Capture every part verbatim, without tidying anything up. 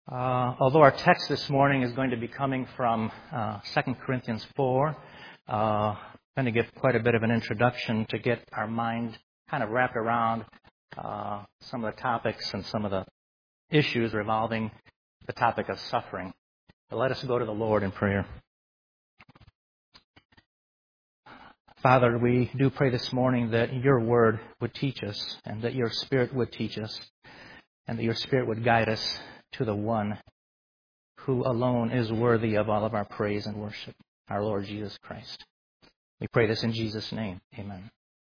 Uh, although our text this morning is going to be coming from uh, Second Corinthians four, uh, I'm going to give quite a bit of an introduction to get our mind kind of wrapped around uh, some of the topics and some of the issues revolving the topic of suffering. But let us go to the Lord in prayer. Father, we do pray this morning that your word would teach us and that your Spirit would teach us and that your Spirit would guide us to the one who alone is worthy of all of our praise and worship, our Lord Jesus Christ. We pray this in Jesus' name. Amen.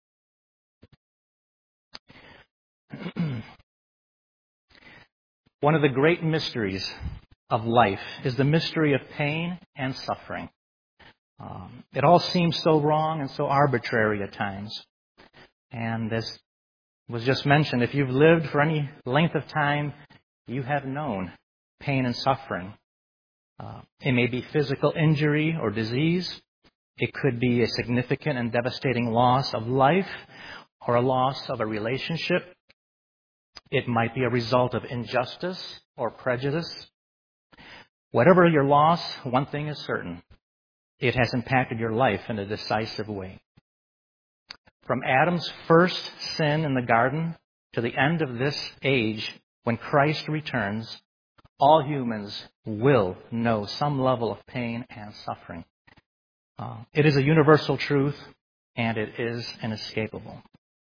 One of the great mysteries of life is the mystery of pain and suffering. Um, it all seems so wrong and so arbitrary at times. And as was just mentioned, if you've lived for any length of time, you have known pain and suffering. Uh, it may be physical injury or disease. It could be a significant and devastating loss of life or a loss of a relationship. It might be a result of injustice or prejudice. Whatever your loss, one thing is certain. It has impacted your life in a decisive way. From Adam's first sin in the garden to the end of this age, when Christ returns, all humans will know some level of pain and suffering. Uh, it is a universal truth, and it is inescapable.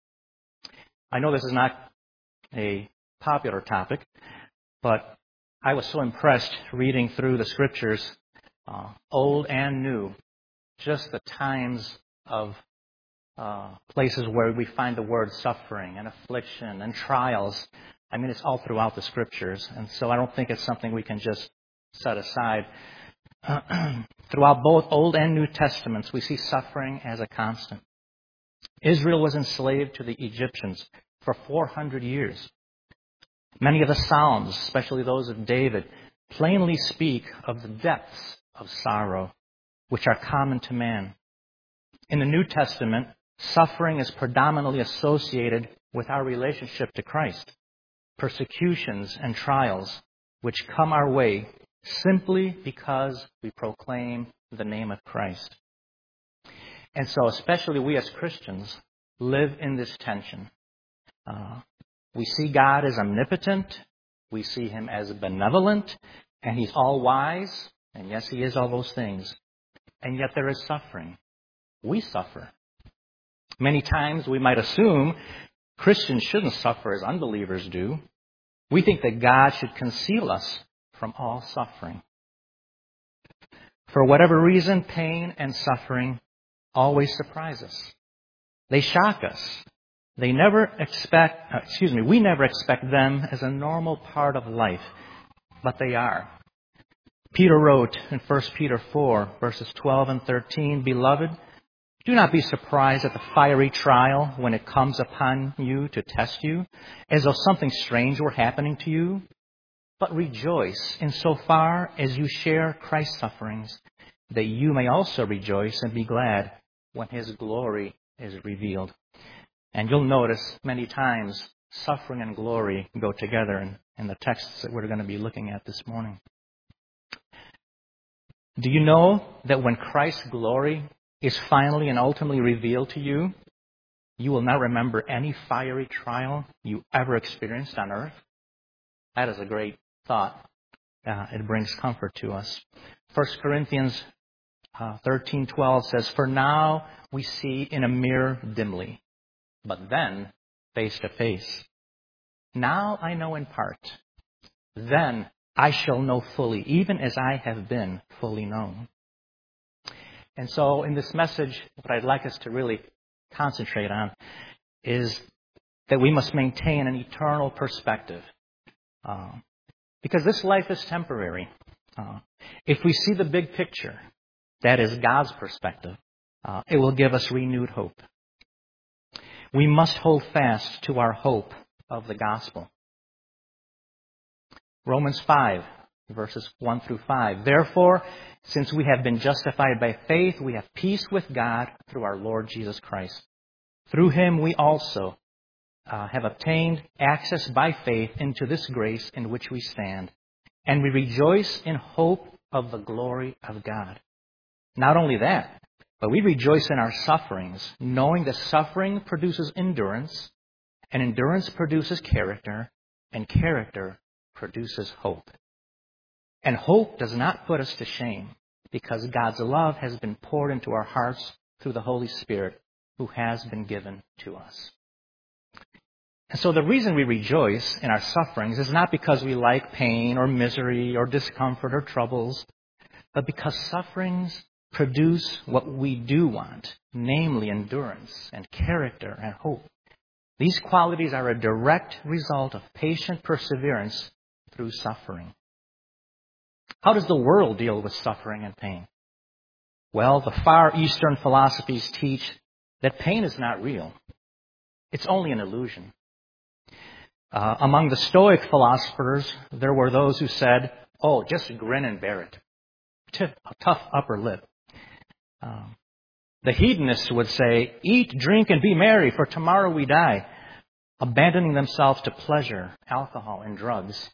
I know this is not a popular topic, but I was so impressed reading through the Scriptures, uh, old and new, just the times of uh, places where we find the word suffering and affliction and trials. I mean, it's all throughout the Scriptures, and so I don't think it's something we can just set aside. Throughout both Old and New Testaments, we see suffering as a constant. Israel was enslaved to the Egyptians for four hundred years. Many of the Psalms, especially those of David, plainly speak of the depths of sorrow which are common to man. In the New Testament, suffering is predominantly associated with our relationship to Christ. Persecutions and trials which come our way simply because we proclaim the name of Christ. And so, especially we as Christians live in this tension. Uh, we see God as omnipotent, we see Him as benevolent, and He's all-wise, and yes, He is all those things. And yet there is suffering. We suffer. Many times we might assume Christians shouldn't suffer as unbelievers do. We think that God should conceal us from all suffering. For whatever reason, pain and suffering always surprise us. They shock us. They never expect, uh, excuse me, we never expect them as a normal part of life, but they are. Peter wrote in First Peter four, verses twelve and thirteen, "Beloved, do not be surprised at the fiery trial when it comes upon you to test you, as though something strange were happening to you. But rejoice insofar as you share Christ's sufferings, that you may also rejoice and be glad when His glory is revealed." And you'll notice many times suffering and glory go together in, in the texts that we're going to be looking at this morning. Do you know that when Christ's glory is finally and ultimately revealed to you, you will not remember any fiery trial you ever experienced on earth? That is a great thought. Uh, it brings comfort to us. First Corinthians uh, thirteen twelve says, "For now we see in a mirror dimly, but then face to face. Now I know in part. Then I shall know fully, even as I have been fully known." And so in this message, what I'd like us to really concentrate on is that we must maintain an eternal perspective. Uh, because this life is temporary. Uh, if we see the big picture, that is God's perspective, uh, it will give us renewed hope. We must hold fast to our hope of the gospel. Romans five, verses one through five. "Therefore, since we have been justified by faith, we have peace with God through our Lord Jesus Christ. Through Him we also uh, have obtained access by faith into this grace in which we stand, and we rejoice in hope of the glory of God. Not only that, but we rejoice in our sufferings, knowing that suffering produces endurance, and endurance produces character, and character produces hope. And hope does not put us to shame, because God's love has been poured into our hearts through the Holy Spirit who has been given to us. And so the reason we rejoice in our sufferings is not because we like pain or misery or discomfort or troubles, but because sufferings produce what we do want, namely endurance and character and hope. These qualities are a direct result of patient perseverance through suffering. How does the world deal with suffering and pain? Well, the Far Eastern philosophies teach that pain is not real. It's only an illusion. Uh, among the Stoic philosophers, there were those who said, oh, just grin and bear it. A tough upper lip. Um, the hedonists would say, eat, drink, and be merry, for tomorrow we die, abandoning themselves to pleasure, alcohol, and drugs.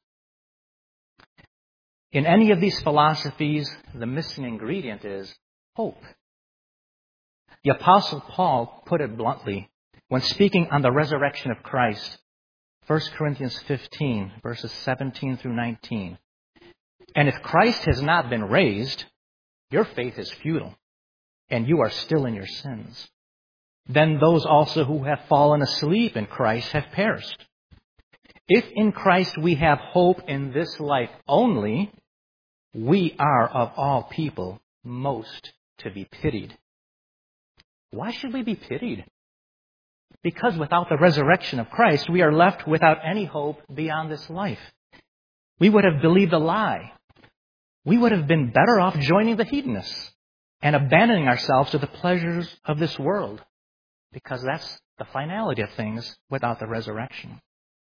In any of these philosophies, the missing ingredient is hope. The Apostle Paul put it bluntly when speaking on the resurrection of Christ. First Corinthians fifteen, verses seventeen through nineteen. And if Christ has not been raised, your faith is futile, and you are still in your sins. Then those also who have fallen asleep in Christ have perished. If in Christ we have hope in this life only, we are of all people most to be pitied. Why should we be pitied? Because without the resurrection of Christ, we are left without any hope beyond this life. We would have believed a lie. We would have been better off joining the hedonists and abandoning ourselves to the pleasures of this world, because that's the finality of things without the resurrection.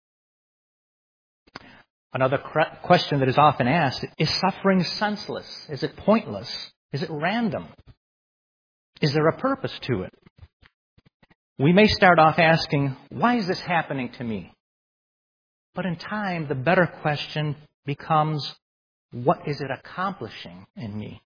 Another question that is often asked, is suffering senseless? Is it pointless? Is it random? Is there a purpose to it? We may start off asking, why is this happening to me? But in time, the better question becomes, what is it accomplishing in me?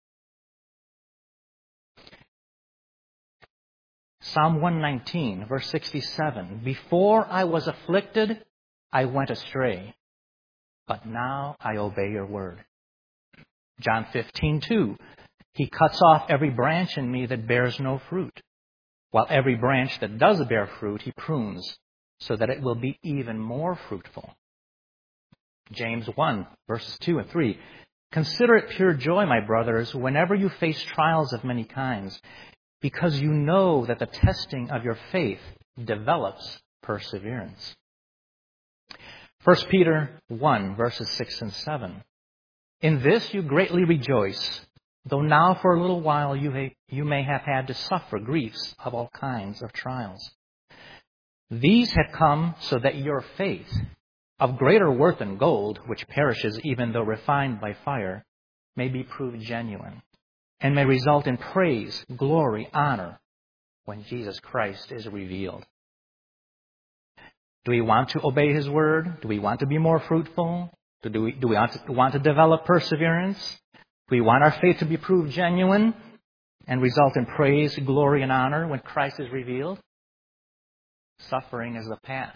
Psalm one nineteen, verse sixty-seven, before I was afflicted, I went astray, but now I obey your word. John fifteen, two, he cuts off every branch in me that bears no fruit, while every branch that does bear fruit, he prunes, so that it will be even more fruitful. James one, verses two and three. Consider it pure joy, my brothers, whenever you face trials of many kinds, because you know that the testing of your faith develops perseverance. First Peter one, verses six and seven. In this you greatly rejoice, though now for a little while you, ha- you may have had to suffer griefs of all kinds of trials. These have come so that your faith, of greater worth than gold, which perishes even though refined by fire, may be proved genuine, and may result in praise, glory, honor, when Jesus Christ is revealed. Do we want to obey His word? Do we want to be more fruitful? Do we, do we want, to, want to develop perseverance? Do we want our faith to be proved genuine and result in praise, glory, and honor when Christ is revealed? Suffering is the path.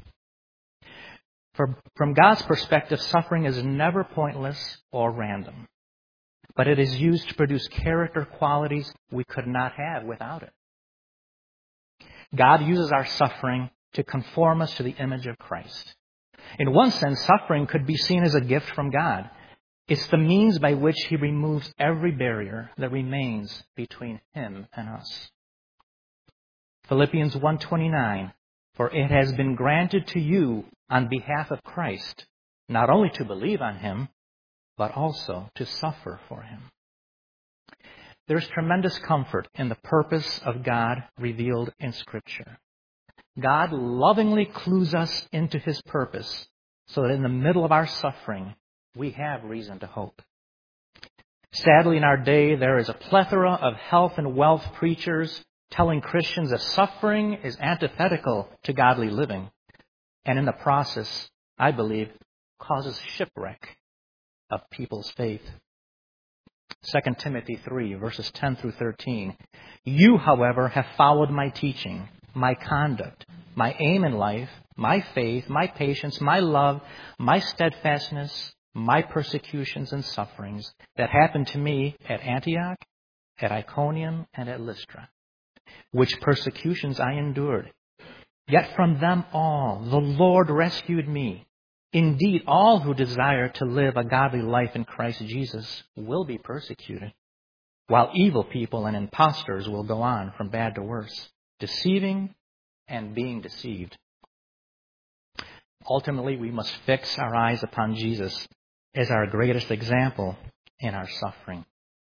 For, from God's perspective, suffering is never pointless or random, but it is used to produce character qualities we could not have without it. God uses our suffering to conform us to the image of Christ. In one sense, suffering could be seen as a gift from God. It's the means by which He removes every barrier that remains between Him and us. Philippians one twenty-nine, for it has been granted to you on behalf of Christ, not only to believe on Him, but also to suffer for Him. There's tremendous comfort in the purpose of God revealed in Scripture. God lovingly clues us into His purpose so that in the middle of our suffering, we have reason to hope. Sadly, in our day, there is a plethora of health and wealth preachers telling Christians that suffering is antithetical to godly living, and in the process, I believe, causes shipwreck of people's faith. Second Timothy three, verses ten through thirteen. You, however, have followed my teaching, my conduct, my aim in life, my faith, my patience, my love, my steadfastness, my persecutions and sufferings that happened to me at Antioch, at Iconium, and at Lystra, which persecutions I endured. Yet from them all the Lord rescued me. Indeed, all who desire to live a godly life in Christ Jesus will be persecuted, while evil people and impostors will go on from bad to worse, deceiving and being deceived. Ultimately, we must fix our eyes upon Jesus as our greatest example in our suffering.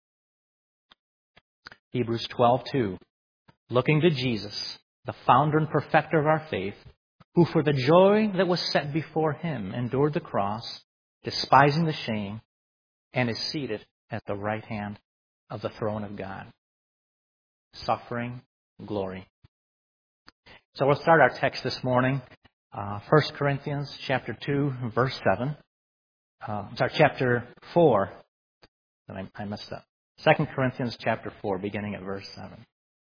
Hebrews twelve two. Looking to Jesus, the founder and perfecter of our faith, who for the joy that was set before him endured the cross, despising the shame, and is seated at the right hand of the throne of God. Suffering, glory. So we'll start our text this morning, uh, First Corinthians chapter two, verse seven. Uh, sorry, chapter four. I, I messed up. Second Corinthians chapter four, beginning at verse seven.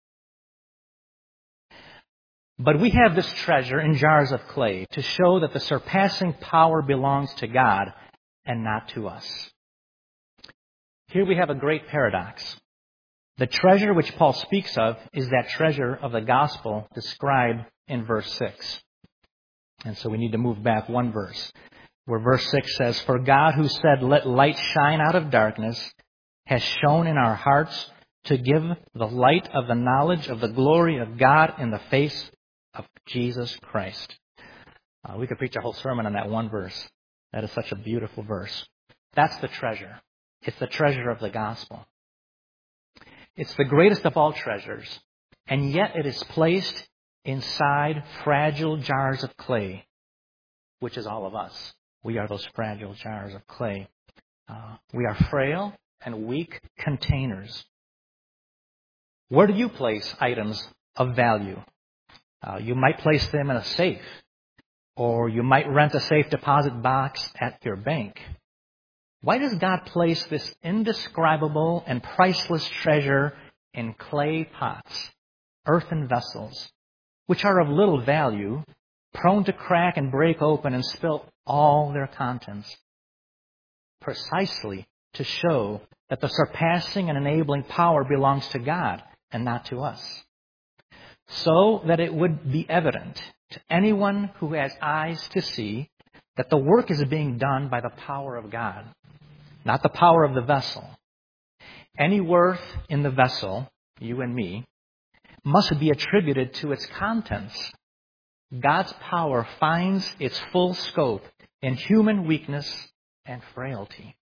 But we have this treasure in jars of clay to show that the surpassing power belongs to God and not to us. Here we have a great paradox. The treasure which Paul speaks of is that treasure of the gospel described in verse six. And so we need to move back one verse, where verse six says, For God who said, Let light shine out of darkness, has shone in our hearts to give the light of the knowledge of the glory of God in the face of Jesus Christ. Uh, we could preach a whole sermon on that one verse. That is such a beautiful verse. That's the treasure. It's the treasure of the gospel. It's the greatest of all treasures, and yet it is placed inside fragile jars of clay, which is all of us. We are those fragile jars of clay. Uh, we are frail and weak containers. Where do you place items of value? Uh, you might place them in a safe, or you might rent a safe deposit box at your bank. Why does God place this indescribable and priceless treasure in clay pots, earthen vessels, which are of little value, prone to crack and break open and spill all their contents? Precisely to show that the surpassing and enabling power belongs to God and not to us. So that it would be evident to anyone who has eyes to see that the work is being done by the power of God, not the power of the vessel. Any worth in the vessel, you and me, must be attributed to its contents. God's power finds its full scope in human weakness and frailty.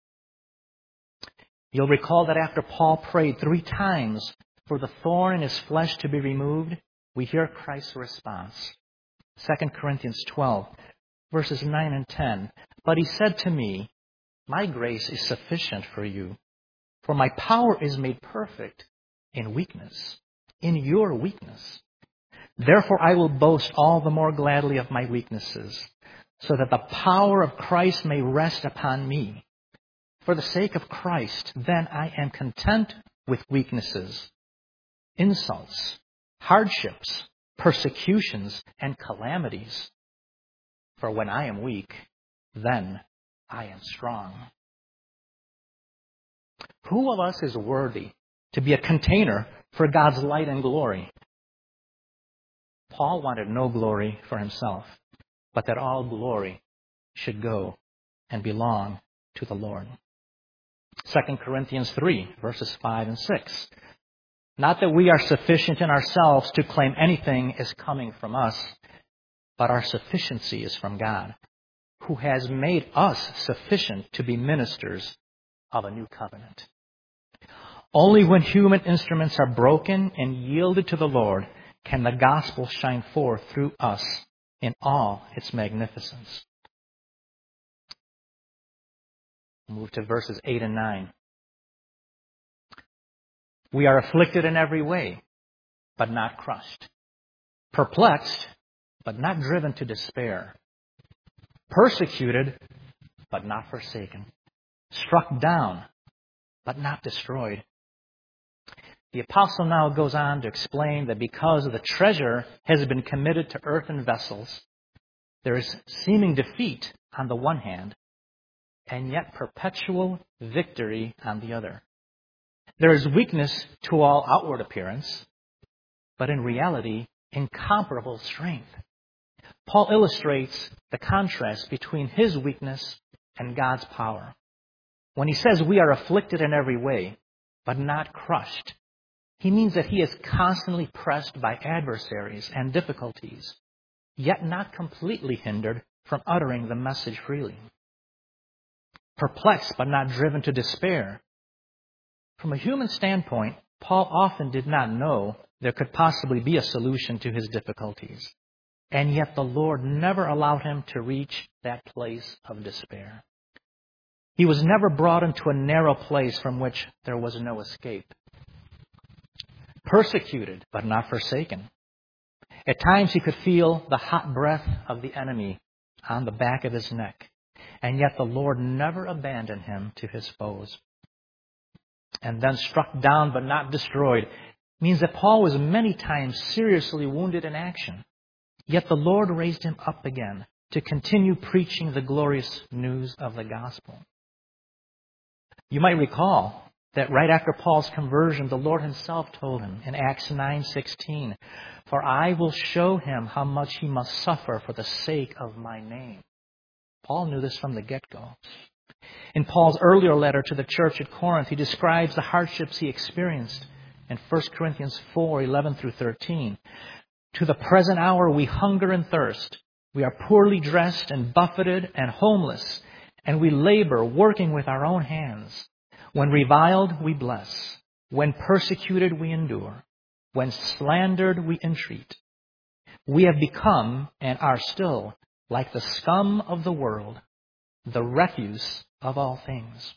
You'll recall that after Paul prayed three times for the thorn in his flesh to be removed, we hear Christ's response. Second Corinthians twelve, verses nine and ten. But he said to me, My grace is sufficient for you, for my power is made perfect in weakness, in your weakness. Therefore I will boast all the more gladly of my weaknesses, so that the power of Christ may rest upon me. For the sake of Christ, then I am content with weaknesses, insults, hardships, persecutions, and calamities. For when I am weak, then I am strong. Who of us is worthy to be a container for God's light and glory? Paul wanted no glory for himself, but that all glory should go and belong to the Lord. Second Corinthians three, verses five and six. Not that we are sufficient in ourselves to claim anything is coming from us, but our sufficiency is from God, who has made us sufficient to be ministers of a new covenant. Only when human instruments are broken and yielded to the Lord can the gospel shine forth through us in all its magnificence. We'll move to verses eight and nine. We are afflicted in every way, but not crushed. Perplexed, but not driven to despair. Persecuted, but not forsaken. struck down, but not destroyed. The apostle now goes on to explain that because the treasure has been committed to earthen vessels, there is seeming defeat on the one hand, and yet perpetual victory on the other. There is weakness to all outward appearance, but in reality, incomparable strength. Paul illustrates the contrast between his weakness and God's power. When he says we are afflicted in every way, but not crushed, he means that he is constantly pressed by adversaries and difficulties, yet not completely hindered from uttering the message freely. Perplexed, but not driven to despair. From a human standpoint, Paul often did not know there could possibly be a solution to his difficulties. And yet the Lord never allowed him to reach that place of despair. He was never brought into a narrow place from which there was no escape. Persecuted, but not forsaken. At times he could feel the hot breath of the enemy on the back of his neck. And yet the Lord never abandoned him to his foes. And then struck down but not destroyed means that Paul was many times seriously wounded in action. Yet the Lord raised him up again to continue preaching the glorious news of the gospel. You might recall that right after Paul's conversion, the Lord himself told him in Acts nine sixteen, "For I will show him how much he must suffer for the sake of my name." Paul knew this from the get-go. In Paul's earlier letter to the church at Corinth, he describes the hardships he experienced in First Corinthians four eleven through thirteen. "To the present hour we hunger and thirst. We are poorly dressed and buffeted and homeless, and we labor working with our own hands. When reviled, we bless. When persecuted, we endure. When slandered, we entreat. We have become and are still like the scum of the world, the refuse of all things."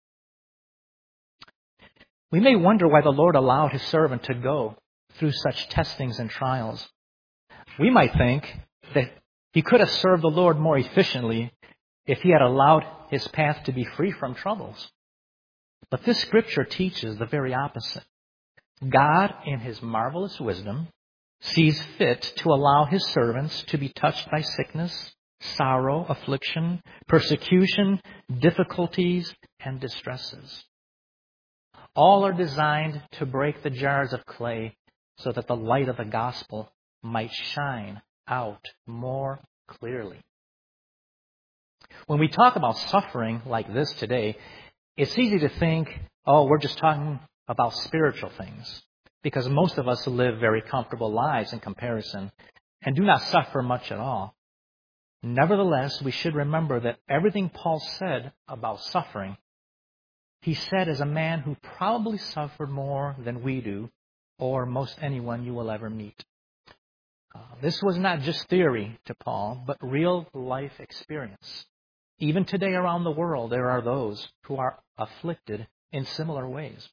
We may wonder why the Lord allowed his servant to go through such testings and trials. We might think that he could have served the Lord more efficiently if he had allowed his path to be free from troubles. But this scripture teaches the very opposite. God, in his marvelous wisdom, sees fit to allow his servants to be touched by sickness, sorrow, affliction, persecution, difficulties, and distresses. All are designed to break the jars of clay so that the light of the gospel might shine out more clearly. When we talk about suffering like this today, it's easy to think, oh, we're just talking about spiritual things, because most of us live very comfortable lives in comparison and do not suffer much at all. Nevertheless, we should remember that everything Paul said about suffering, he said as a man who probably suffered more than we do, or most anyone you will ever meet. Uh, this was not just theory to Paul, but real life experience. Even today around the world, there are those who are afflicted in similar ways.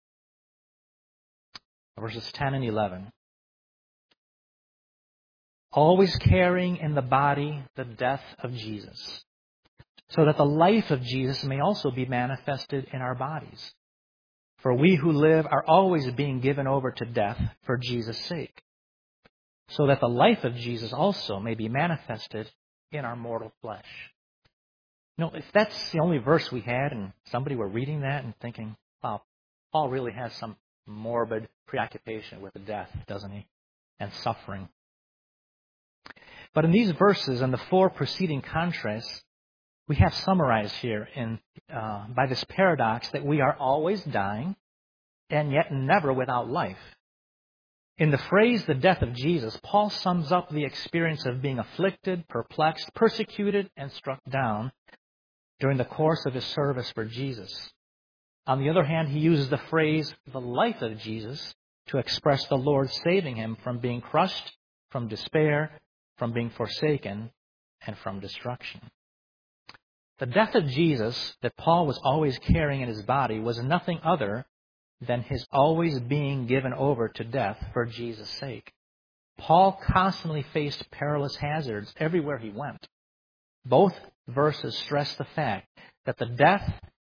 Verses ten and eleven. "Always carrying in the body the death of Jesus, so that the life of Jesus may also be manifested in our bodies. For we who live are always being given over to death for Jesus' sake, so that the life of Jesus also may be manifested in our mortal flesh." You know, if that's the only verse we had and somebody were reading that and thinking, wow, Paul really has some morbid preoccupation with death, doesn't he? And suffering. But in these verses and the four preceding contrasts, we have summarized here in uh, by this paradox that we are always dying and yet never without life. In the phrase, the death of Jesus, Paul sums up the experience of being afflicted, perplexed, persecuted, and struck down during the course of his service for Jesus. On the other hand, he uses the phrase, the life of Jesus, to express the Lord saving him from being crushed, from despair, from being forsaken, and from destruction. The death of Jesus that Paul was always carrying in his body was nothing other than his always being given over to death for Jesus' sake. Paul constantly faced perilous hazards everywhere he went. Both verses stress the fact that the death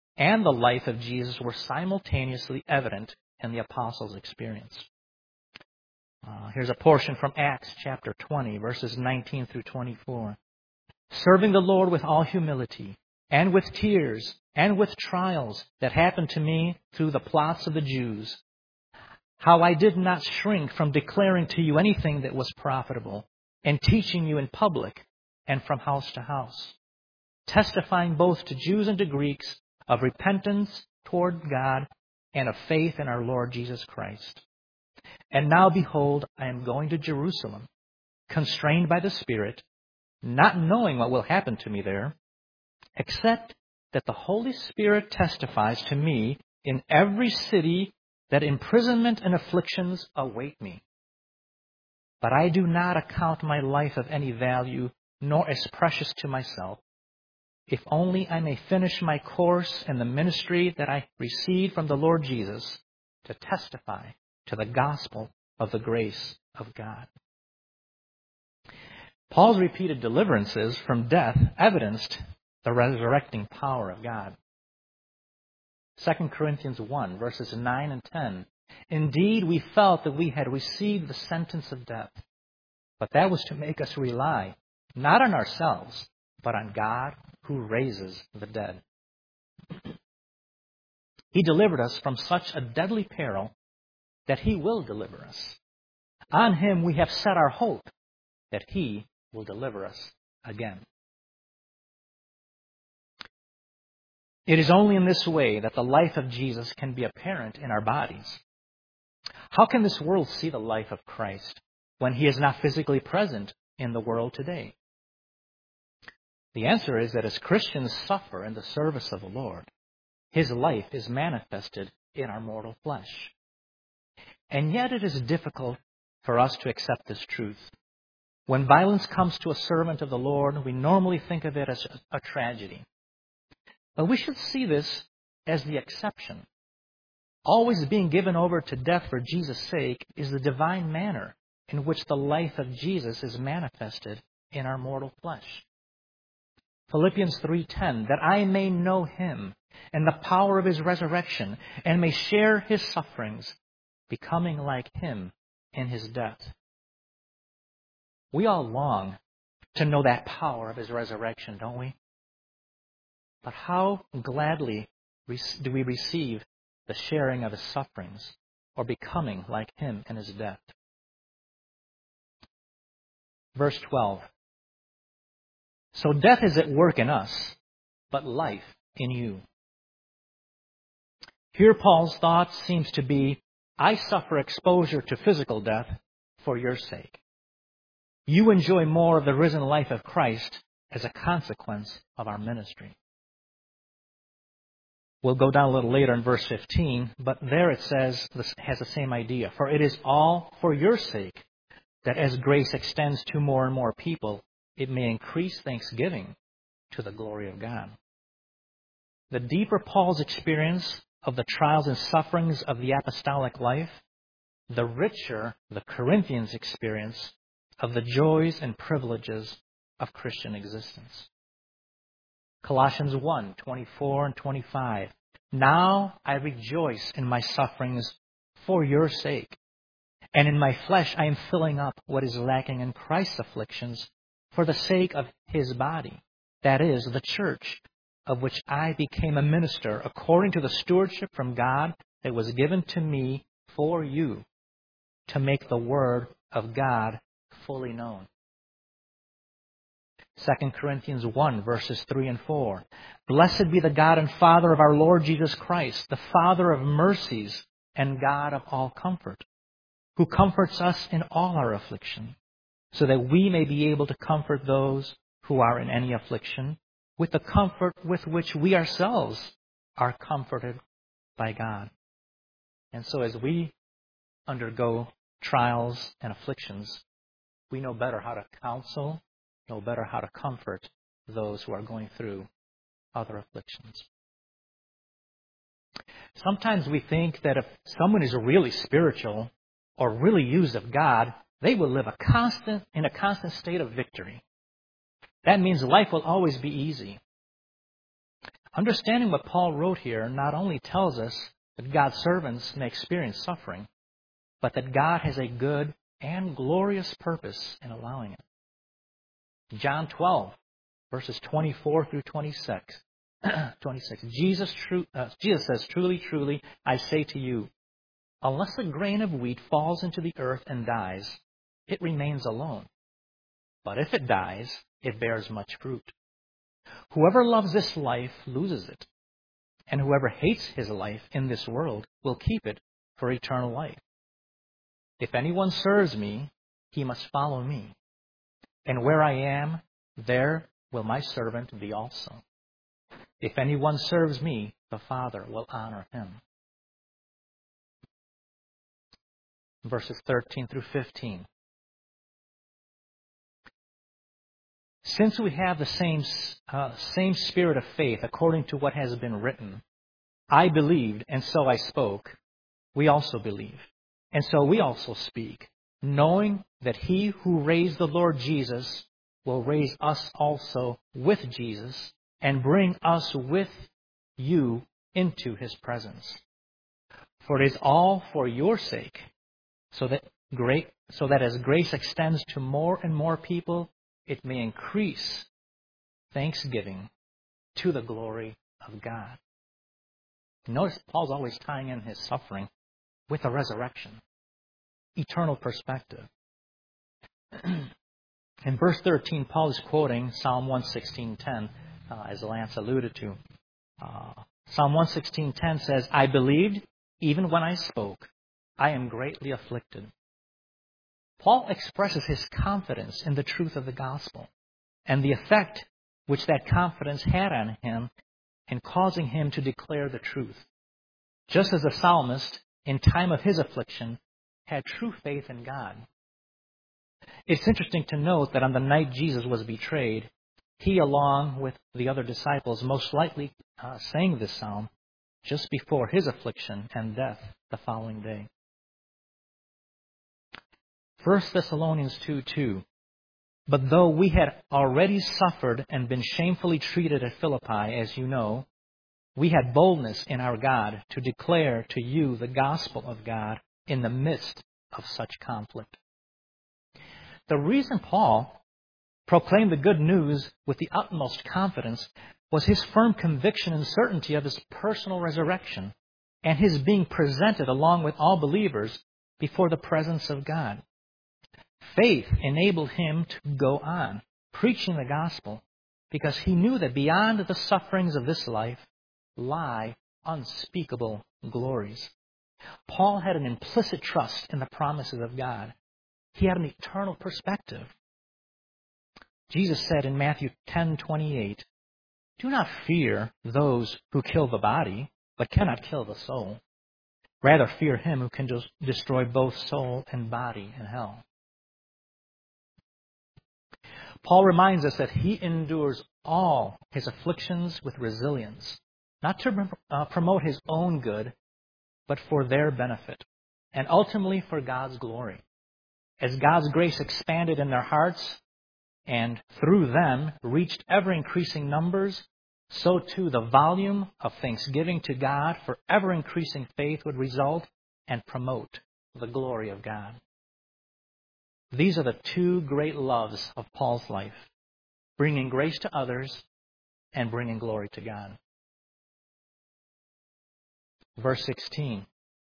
and the life of Jesus were simultaneously evident in the apostles' experience. Uh, here's a portion from Acts chapter twenty, verses nineteen through twenty-four. Serving the Lord with all humility, and with tears, and with trials that happened to me through the plots of the Jews, how I did not shrink from declaring to you anything that was profitable, and teaching you in public and from house to house, testifying both to Jews and to Greeks of repentance toward God and of faith in our Lord Jesus Christ. And now, behold, I am going to Jerusalem, constrained by the Spirit, not knowing what will happen to me there, except that the Holy Spirit testifies to me in every city that imprisonment and afflictions await me. But I do not account my life of any value, nor as precious to myself, if only I may finish my course in the ministry that I received from the Lord Jesus to testify to the gospel of the grace of God. Paul's repeated deliverances from death evidenced the resurrecting power of God. Second Corinthians one, verses nine and ten. Indeed, we felt that we had received the sentence of death, but that was to make us rely not on ourselves, but on God who raises the dead. He delivered us from such a deadly peril that He will deliver us. On Him we have set our hope that He will deliver us again. It is only in this way that the life of Jesus can be apparent in our bodies. How can this world see the life of Christ when He is not physically present in the world today? The answer is that as Christians suffer in the service of the Lord, His life is manifested in our mortal flesh. And yet it is difficult for us to accept this truth. When violence comes to a servant of the Lord, we normally think of it as a tragedy. But we should see this as the exception. Always being given over to death for Jesus' sake is the divine manner in which the life of Jesus is manifested in our mortal flesh. Philippians three ten, that I may know Him and the power of His resurrection and may share His sufferings, becoming like Him in His death. We all long to know that power of His resurrection, don't we? But how gladly do we receive the sharing of His sufferings or becoming like Him in His death? Verse twelve. So death is at work in us, but life in you. Here Paul's thought seems to be, I suffer exposure to physical death for your sake. You enjoy more of the risen life of Christ as a consequence of our ministry. We'll go down a little later in verse fifteen, but there it says, this has the same idea. For it is all for your sake that as grace extends to more and more people, it may increase thanksgiving to the glory of God. The deeper Paul's experience of the trials and sufferings of the apostolic life, the richer the Corinthians' experience of the joys and privileges of Christian existence. Colossians one, twenty-four and twenty-five. Now I rejoice in my sufferings for your sake, and in my flesh I am filling up what is lacking in Christ's afflictions for the sake of His body, that is, the church, of which I became a minister according to the stewardship from God that was given to me for you, to make the word of God fully known. Second Corinthians one, verses three and four. Blessed be the God and Father of our Lord Jesus Christ, the Father of mercies and God of all comfort, who comforts us in all our affliction, so that we may be able to comfort those who are in any affliction with the comfort with which we ourselves are comforted by God. And so as we undergo trials and afflictions, we know better how to counsel, know better how to comfort those who are going through other afflictions. Sometimes we think that if someone is really spiritual or really used of God, they will live a constant in a constant state of victory. That means life will always be easy. Understanding what Paul wrote here not only tells us that God's servants may experience suffering, but that God has a good and glorious purpose in allowing it. John twelve, verses twenty-four through twenty-six. twenty-six. Jesus, true, uh, Jesus says, "Truly, truly, I say to you, unless a grain of wheat falls into the earth and dies, it remains alone. But if it dies, it bears much fruit. Whoever loves this life loses it, and whoever hates his life in this world will keep it for eternal life. If anyone serves me, he must follow me. And where I am, there will my servant be also. If anyone serves me, the Father will honor him." Verses thirteen through fifteen. "Since we have the same, uh, same spirit of faith according to what has been written, I believed and so I spoke, we also believe. And so we also speak, knowing that he who raised the Lord Jesus will raise us also with Jesus and bring us with you into his presence. For it is all for your sake, so that great, so that as grace extends to more and more people, it may increase thanksgiving to the glory of God." Notice Paul's always tying in his suffering with a resurrection, eternal perspective. In verse thirteen, Paul is quoting Psalm one sixteen ten, uh, as Lance alluded to. Uh, Psalm one sixteen ten says, "I believed even when I spoke. I am greatly afflicted." Paul expresses his confidence in the truth of the gospel and the effect which that confidence had on him in causing him to declare the truth. Just as the psalmist, in time of his affliction, had true faith in God. It's interesting to note that on the night Jesus was betrayed, he, along with the other disciples, most likely uh, sang this psalm just before his affliction and death the following day. First Thessalonians two two. "But though we had already suffered and been shamefully treated at Philippi, as you know, we had boldness in our God to declare to you the gospel of God in the midst of such conflict." The reason Paul proclaimed the good news with the utmost confidence was his firm conviction and certainty of his personal resurrection and his being presented along with all believers before the presence of God. Faith enabled him to go on preaching the gospel because he knew that beyond the sufferings of this life lie unspeakable glories. Paul had an implicit trust in the promises of God. He had an eternal perspective. Jesus said in Matthew ten twenty-eight, "Do not fear those who kill the body, but cannot kill the soul. Rather fear him who can just destroy both soul and body in hell." Paul reminds us that he endures all his afflictions with resilience, not to uh, promote his own good, but for their benefit, and ultimately for God's glory. As God's grace expanded in their hearts, and through them reached ever-increasing numbers, so too the volume of thanksgiving to God for ever-increasing faith would result and promote the glory of God. These are the two great loves of Paul's life, bringing grace to others and bringing glory to God. Verse sixteen.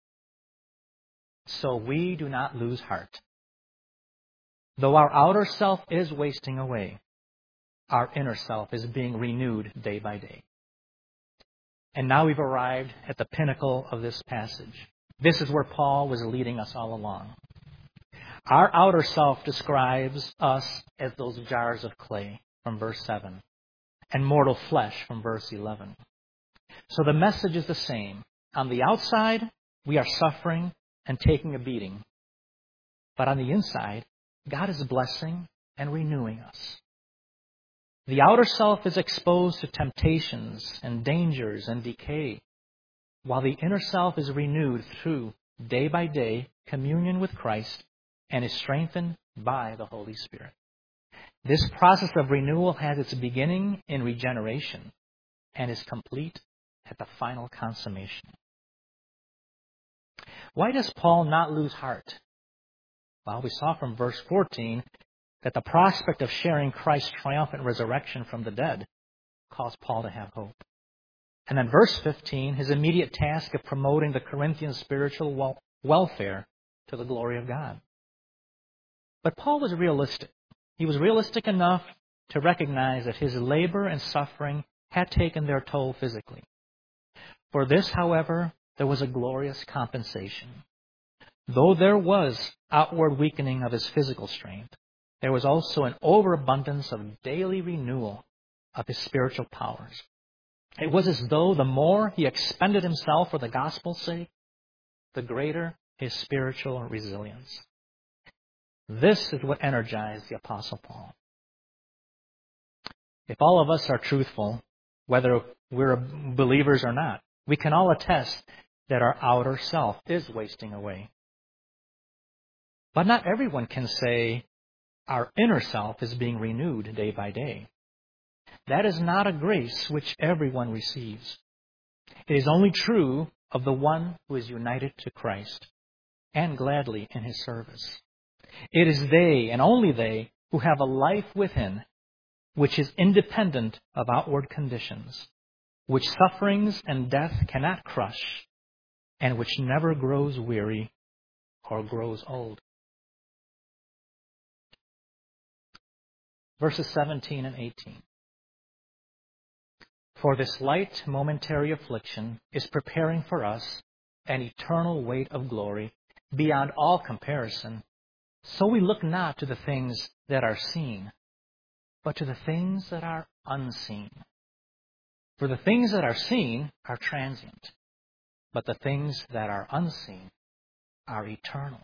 "So we do not lose heart. Though our outer self is wasting away, our inner self is being renewed day by day." And now we've arrived at the pinnacle of this passage. This is where Paul was leading us all along. Our outer self describes us as those jars of clay from verse seven and mortal flesh from verse eleven. So the message is the same. On the outside, we are suffering and taking a beating. But on the inside, God is blessing and renewing us. The outer self is exposed to temptations and dangers and decay, while the inner self is renewed through day by day communion with Christ and is strengthened by the Holy Spirit. This process of renewal has its beginning in regeneration, and is complete at the final consummation. Why does Paul not lose heart? Well, we saw from verse fourteen that the prospect of sharing Christ's triumphant resurrection from the dead caused Paul to have hope. And then verse fifteen, his immediate task of promoting the Corinthian spiritual wel- welfare to the glory of God. But Paul was realistic. He was realistic enough to recognize that his labor and suffering had taken their toll physically. For this, however, there was a glorious compensation. Though there was outward weakening of his physical strength, there was also an overabundance of daily renewal of his spiritual powers. It was as though the more he expended himself for the gospel's sake, the greater his spiritual resilience. This is what energized the Apostle Paul. If all of us are truthful, whether we're believers or not, we can all attest that our outer self is wasting away. But not everyone can say our inner self is being renewed day by day. That is not a grace which everyone receives. It is only true of the one who is united to Christ and gladly in his service. It is they, and only they, who have a life within which is independent of outward conditions, which sufferings and death cannot crush, and which never grows weary or grows old. Verses seventeen and eighteen. For this light momentary affliction is preparing for us an eternal weight of glory beyond all comparison. So we look not to the things that are seen, but to the things that are unseen. For the things that are seen are transient, but the things that are unseen are eternal.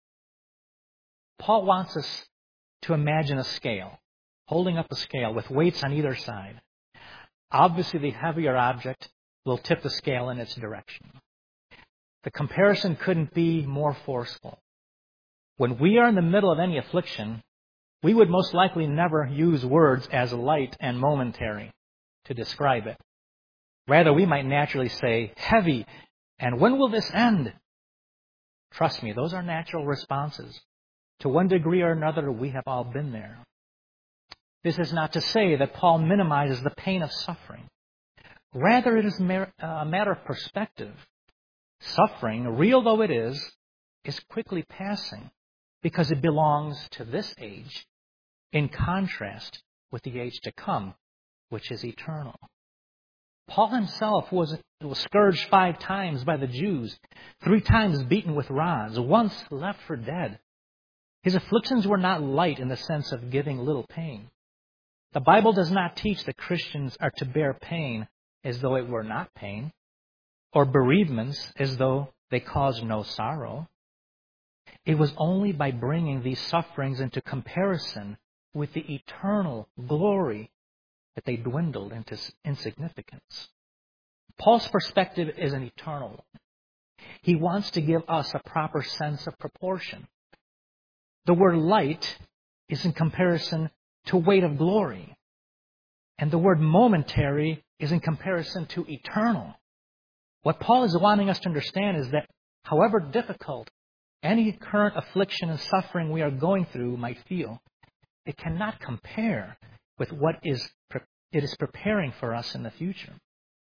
Paul wants us to imagine a scale, holding up a scale with weights on either side. Obviously, the heavier object will tip the scale in its direction. The comparison couldn't be more forceful. When we are in the middle of any affliction, we would most likely never use words as light and momentary to describe it. Rather, we might naturally say, heavy, and when will this end? Trust me, those are natural responses. To one degree or another, we have all been there. This is not to say that Paul minimizes the pain of suffering. Rather, it is a matter of perspective. Suffering, real though it is, is quickly passing because it belongs to this age in contrast with the age to come, which is eternal. Paul himself was, was scourged five times by the Jews, three times beaten with rods, once left for dead. His afflictions were not light in the sense of giving little pain. The Bible does not teach that Christians are to bear pain as though it were not pain, or bereavements as though they caused no sorrow. It was only by bringing these sufferings into comparison with the eternal glory that they dwindled into insignificance. Paul's perspective is an eternal one. He wants to give us a proper sense of proportion. The word light is in comparison to weight of glory. And the word momentary is in comparison to eternal. What Paul is wanting us to understand is that however difficult any current affliction and suffering we are going through might feel, it cannot compare with what is it is preparing for us in the future.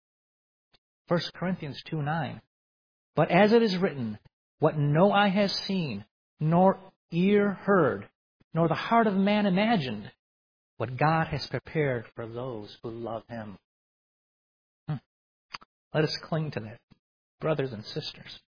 First Corinthians two nine. But as it is written, what no eye has seen, nor ear heard, nor the heart of man imagined, what God has prepared for those who love Him. Hmm. Let us cling to that, brothers and sisters.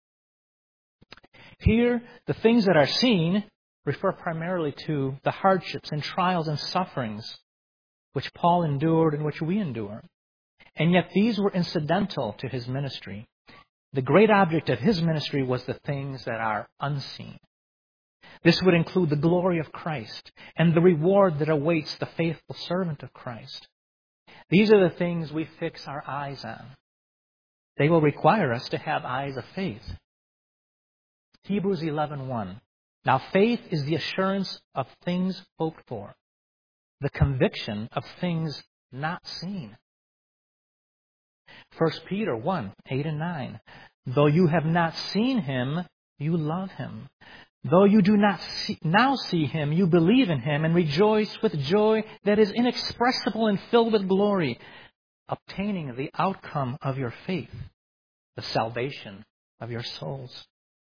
Here, the things that are seen refer primarily to the hardships and trials and sufferings which Paul endured and which we endure. And yet these were incidental to his ministry. The great object of his ministry was the things that are unseen. This would include the glory of Christ and the reward that awaits the faithful servant of Christ. These are the things we fix our eyes on. They will require us to have eyes of faith. Hebrews eleven one. Now faith is the assurance of things hoped for, the conviction of things not seen. First Peter one, eight and nine. Though you have not seen him, you love him. Though you do not see, now see him, you believe in him and rejoice with joy that is inexpressible and filled with glory, obtaining the outcome of your faith, the salvation of your souls.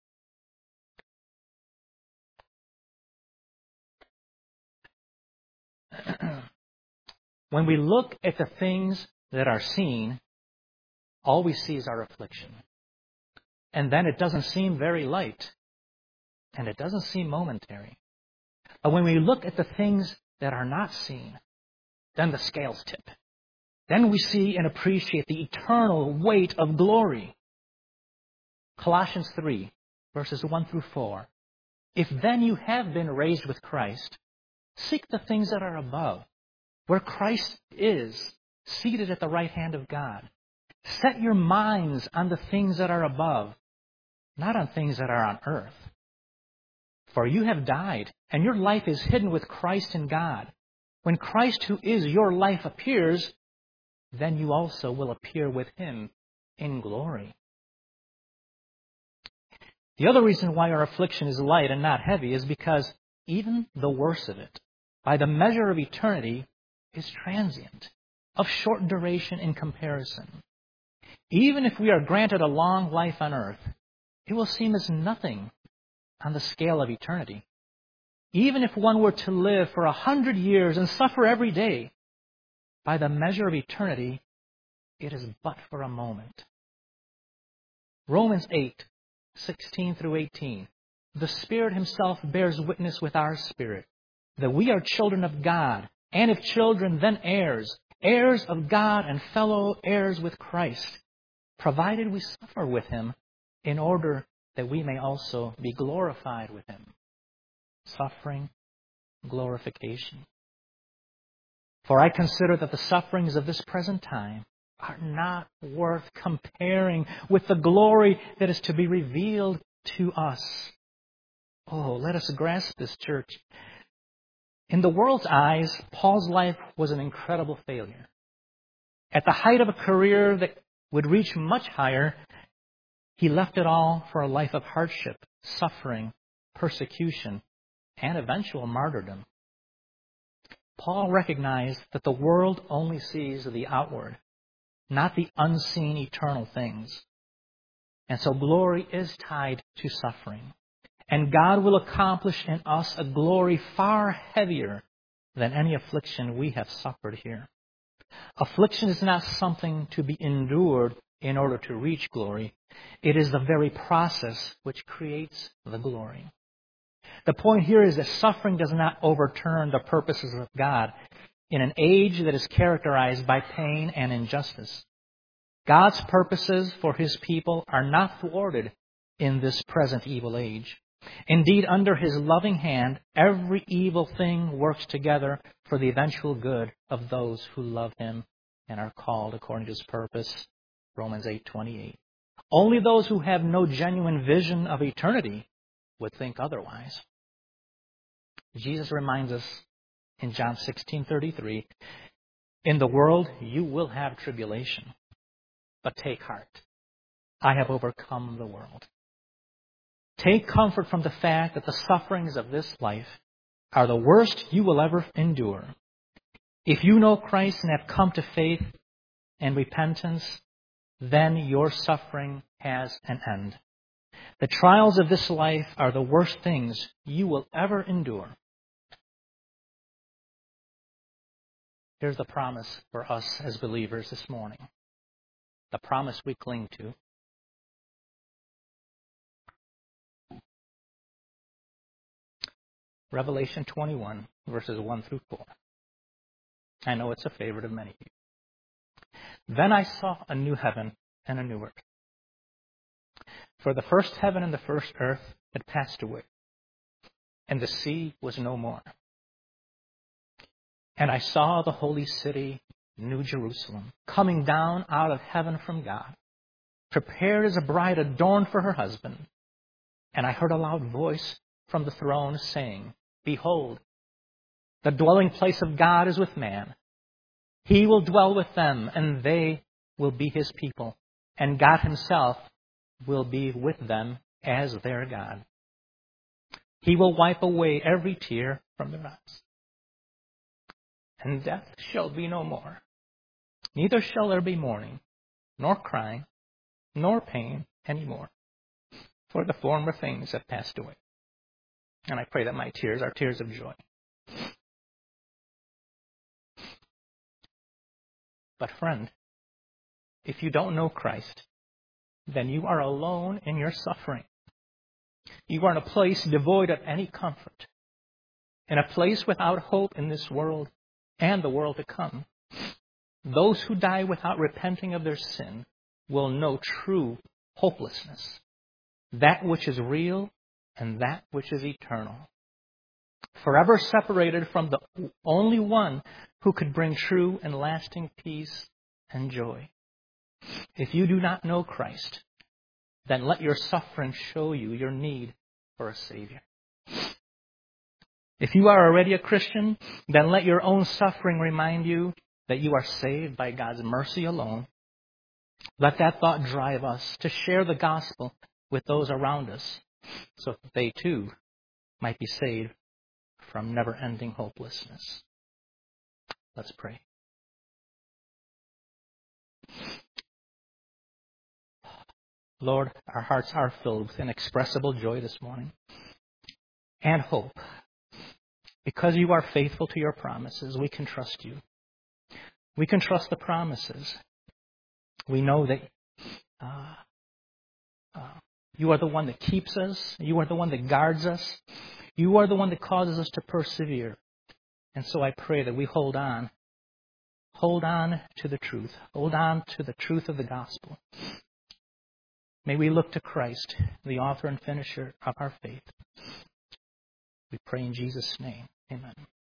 When we look at the things that are seen, all we see is our affliction. And then it doesn't seem very light. And it doesn't seem momentary. But when we look at the things that are not seen, then the scales tip. Then we see and appreciate the eternal weight of glory. Colossians three, verses one through four. If then you have been raised with Christ, seek the things that are above, where Christ is, seated at the right hand of God. Set your minds on the things that are above, not on things that are on earth. For you have died, and your life is hidden with Christ in God. When Christ, who is your life, appears, then you also will appear with him in glory. The other reason why our affliction is light and not heavy is because even the worst of it, by the measure of eternity, is transient, of short duration in comparison. Even if we are granted a long life on earth, it will seem as nothing on the scale of eternity. Even if one were to live for a hundred years and suffer every day, by the measure of eternity, it is but for a moment. Romans eight, sixteen through eighteen. The Spirit himself bears witness with our spirit that we are children of God, and if children, then heirs, heirs of God and fellow heirs with Christ, provided we suffer with him in order that we may also be glorified with him. Suffering, glorification. For I consider that the sufferings of this present time are not worth comparing with the glory that is to be revealed to us. Oh, let us grasp this, church. In the world's eyes, Paul's life was an incredible failure. At the height of a career that would reach much higher, he left it all for a life of hardship, suffering, persecution, and eventual martyrdom. Paul recognized that the world only sees the outward, not the unseen eternal things. And so glory is tied to suffering. And God will accomplish in us a glory far heavier than any affliction we have suffered here. Affliction is not something to be endured in order to reach glory. It is the very process which creates the glory. The point here is that suffering does not overturn the purposes of God in an age that is characterized by pain and injustice. God's purposes for his people are not thwarted in this present evil age. Indeed, under his loving hand, every evil thing works together for the eventual good of those who love him and are called according to his purpose. Romans eight twenty-eight. Only those who have no genuine vision of eternity would think otherwise. Jesus reminds us in John sixteen thirty-three, in the world you will have tribulation, but take heart. I have overcome the world. Take comfort from the fact that the sufferings of this life are the worst you will ever endure. If you know Christ and have come to faith and repentance, then your suffering has an end. The trials of this life are the worst things you will ever endure. Here's the promise for us as believers this morning. The promise we cling to. Revelation twenty-one, verses one through four. I know it's a favorite of many of you. Then I saw a new heaven and a new earth. For the first heaven and the first earth had passed away, and the sea was no more. And I saw the holy city, New Jerusalem, coming down out of heaven from God, prepared as a bride adorned for her husband. And I heard a loud voice from the throne saying, Behold, the dwelling place of God is with man. He will dwell with them, and they will be His people, and God Himself will be with them as their God. He will wipe away every tear from their eyes. And death shall be no more. Neither shall there be mourning, nor crying, nor pain any more. For the former things have passed away. And I pray that my tears are tears of joy. But friend, if you don't know Christ, then you are alone in your suffering. You are in a place devoid of any comfort, in a place without hope in this world and the world to come. Those who die without repenting of their sin will know true hopelessness, that which is real and that which is eternal. Forever separated from the only one who could bring true and lasting peace and joy. If you do not know Christ, then let your suffering show you your need for a Savior. If you are already a Christian, then let your own suffering remind you that you are saved by God's mercy alone. Let that thought drive us to share the gospel with those around us so that they too might be saved from never-ending hopelessness. Let's pray. Lord, our hearts are filled with inexpressible joy this morning and hope. Because you are faithful to your promises, we can trust you. We can trust the promises. We know that uh, uh, you are the one that keeps us. You are the one that guards us. You are the one that causes us to persevere. And so I pray that we hold on. Hold on to the truth. Hold on to the truth of the gospel. May we look to Christ, the author and finisher of our faith. We pray in Jesus' name. Amen.